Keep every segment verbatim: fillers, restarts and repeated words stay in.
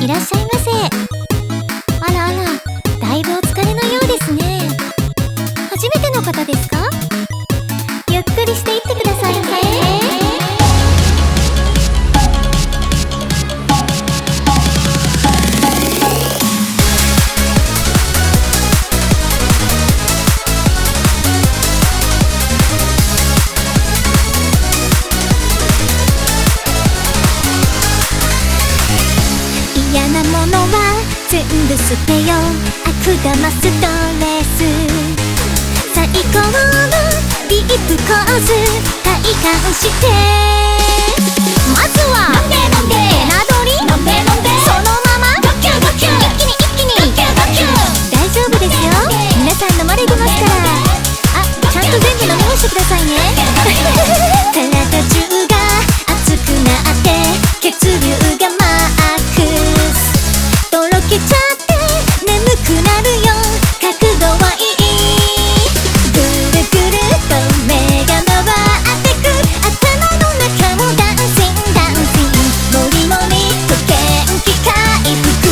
らっしゃいませ。あらあら、だいぶお疲れのようですね。初めての方ですか？ゆっくりしていってくださいね。嫌なものは全部捨てよう。悪玉ストレス、最高のディープコーズ体感して、まずは飲んで飲んでエナドリ、飲んで飲んでそのままドキュドキュ、一気に一気にドキュドキュ。大丈夫ですよ、皆さん飲まれてますから。あ、ちゃんと全部飲み干してくださいね。体中が熱くなって血流がマックス、とろけちゃって眠くなるよ。角度はいい、ぐるぐると目が回ってく、頭の中もダンシンダンシン、もりもりと元気回復。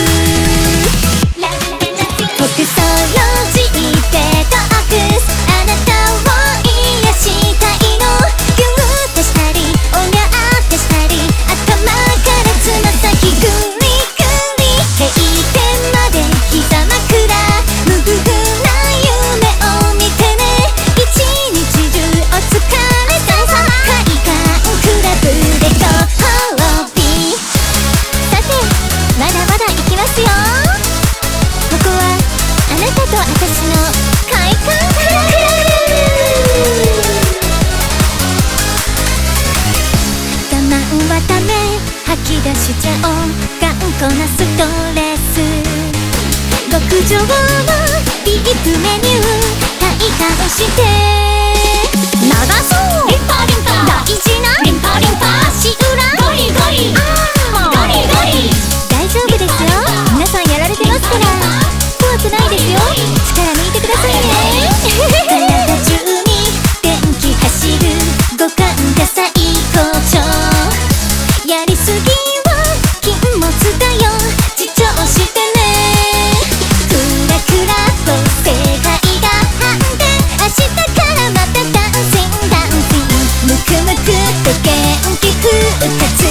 服装用じデトックス、あなたを癒したいの。ギューってしたりおにゃーってしたり、頭からつま先グリグリ、閉店まで膝枕、無風な夢を見てね。一日中お疲れ様、海岸クラブでご褒美。さて、まだまだ行きますよ。ここはあなたと私の快感クラブ。我慢はダメ、吐き出しちゃおう頑固なストレス。極上のディープメニュー体感して、流そうリンパリンパ、大事なリンパリンパ、足裏ゴリゴリ、あーゴリゴリ。大丈夫ですよ、皆さんやられてますから。怖くないですよ、力抜いてくださいね。体中に電気走る、五感が最高潮。やりすぎは禁物だよ、自重してね。クラクラと世界が反転、明日からまたダンシンダンシン、ムクムクと元気復活。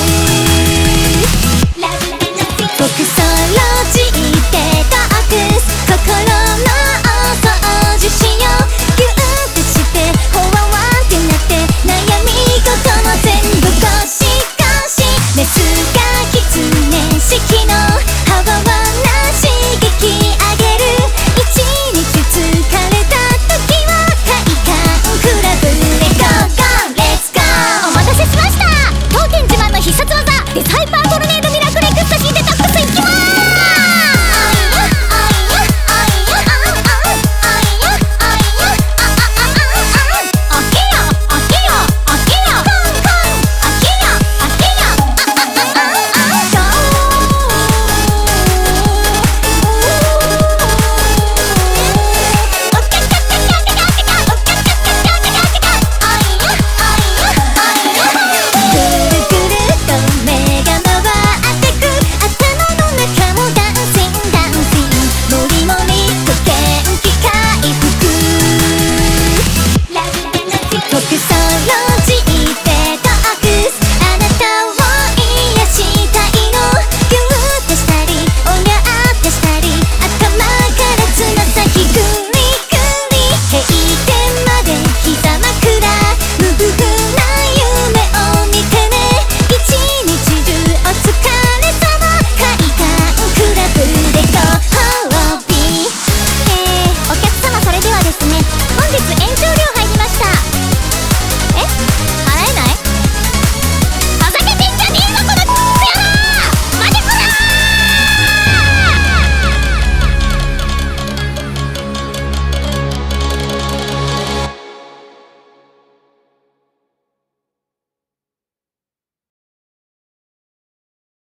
服装用じデトックス、心のお掃除しよう。ギューってしてほわわってなって、悩み事も全部ゴシゴシ。メスがキツネ式のハワワな刺激あげる。一日疲れた時は快感クラブでゴーゴーレッツゴー。お待たせしました、当店自慢の必殺技